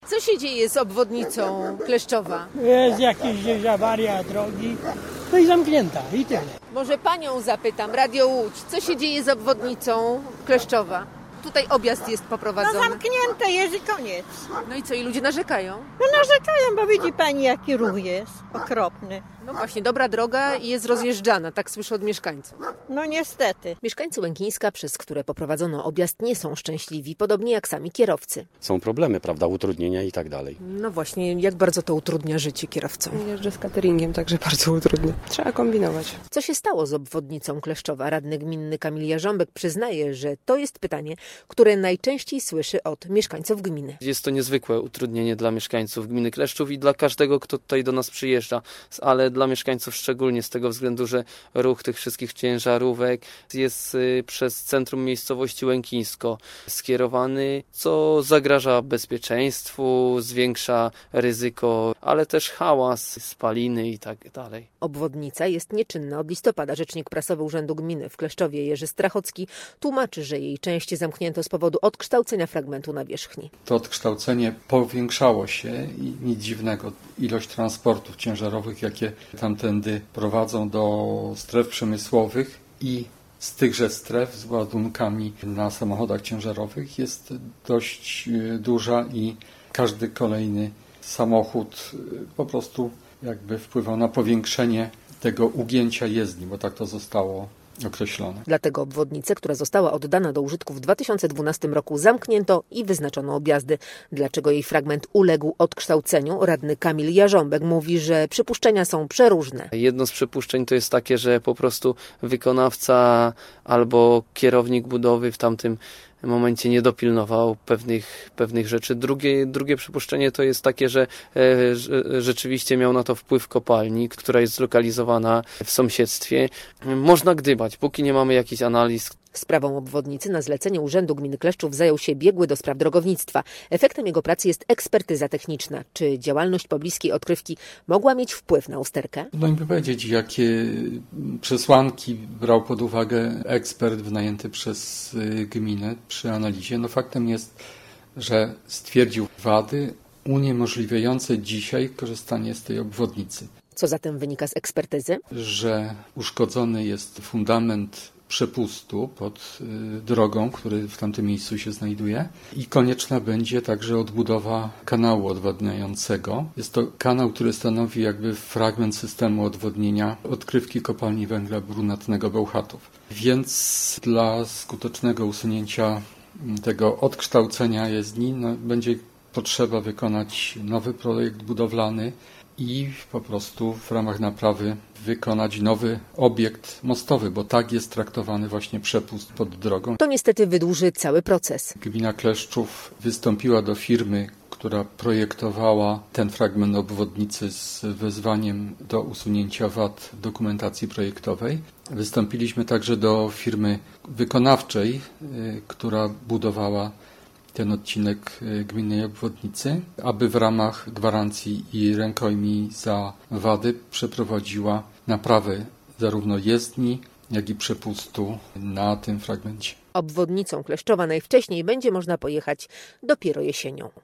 Co się dzieje z obwodnicą Kleszczowa? Jest jakaś awaria drogi, no i zamknięta i tyle. Może panią zapytam, Radio Łódź, co się dzieje z obwodnicą Kleszczowa? Tutaj objazd jest No poprowadzony. zamknięte jest i koniec. No i co, i ludzie narzekają? No narzekają, bo widzi pani jaki ruch jest, okropny. No właśnie, dobra droga i jest rozjeżdżana, tak słyszę od mieszkańców. No niestety. Mieszkańcy Łękińska, przez które poprowadzono objazd, nie są szczęśliwi, podobnie jak sami kierowcy. Są problemy, prawda, utrudnienia i tak dalej. No właśnie, jak bardzo to utrudnia życie kierowcom? Jeżdżę z cateringiem, także bardzo utrudnia. Trzeba kombinować. Co się stało z obwodnicą Kleszczowa? Radny gminny Kamil Jarząbek przyznaje, że to jest pytanie, które najczęściej słyszy od mieszkańców gminy. Jest to niezwykłe utrudnienie dla mieszkańców gminy Kleszczów i dla każdego, kto tutaj do nas przyjeżdża, ale dla mieszkańców szczególnie z tego względu, że ruch tych wszystkich ciężarówek jest przez centrum miejscowości Łękińsko skierowany, co zagraża bezpieczeństwu, zwiększa ryzyko, ale też hałas, spaliny i tak dalej. Obwodnica jest nieczynna od listopada. Rzecznik prasowy Urzędu Gminy w Kleszczowie Jerzy Strachocki tłumaczy, że jej część zamknięto z powodu odkształcenia fragmentu nawierzchni. To odkształcenie powiększało się i nic dziwnego. Ilość transportów ciężarowych, jakie tamtędy prowadzą do stref przemysłowych i z tychże stref z ładunkami na samochodach ciężarowych jest dość duża i każdy kolejny samochód po prostu jakby wpływał na powiększenie tego ugięcia jezdni, bo tak to zostało określone. Dlatego obwodnicę, która została oddana do użytku w 2012 roku, zamknięto i wyznaczono objazdy. Dlaczego jej fragment uległ odkształceniu? Radny Kamil Jarząbek mówi, że przypuszczenia są przeróżne. Jedno z przypuszczeń to jest takie, że po prostu wykonawca albo kierownik budowy w tamtym momencie nie dopilnował pewnych rzeczy. Drugie przypuszczenie to jest takie, że rzeczywiście miał na to wpływ kopalni, która jest zlokalizowana w sąsiedztwie. Można gdybać, póki nie mamy jakichś analiz. Sprawą obwodnicy na zlecenie Urzędu Gminy Kleszczów zajął się biegły do spraw drogownictwa. Efektem jego pracy jest ekspertyza techniczna. Czy działalność pobliskiej odkrywki mogła mieć wpływ na usterkę? Trudno mi powiedzieć, jakie przesłanki brał pod uwagę ekspert wynajęty przez gminę przy analizie. No faktem jest, że stwierdził wady uniemożliwiające dzisiaj korzystanie z tej obwodnicy. Co zatem wynika z ekspertyzy? Że uszkodzony jest fundament przepustu pod drogą, który w tamtym miejscu się znajduje i konieczna będzie także odbudowa kanału odwadniającego. Jest to kanał, który stanowi jakby fragment systemu odwodnienia odkrywki kopalni węgla brunatnego Bełchatów. Więc dla skutecznego usunięcia tego odkształcenia jezdni będzie potrzeba wykonać nowy projekt budowlany i po prostu w ramach naprawy wykonać nowy obiekt mostowy, bo tak jest traktowany właśnie przepust pod drogą. To niestety wydłuży cały proces. Gmina Kleszczów wystąpiła do firmy, która projektowała ten fragment obwodnicy z wezwaniem do usunięcia wad dokumentacji projektowej. Wystąpiliśmy także do firmy wykonawczej, która budowała ten odcinek gminnej obwodnicy, aby w ramach gwarancji i rękojmi za wady przeprowadziła naprawę zarówno jezdni, jak i przepustu na tym fragmencie. Obwodnicą Kleszczowa najwcześniej będzie można pojechać dopiero jesienią.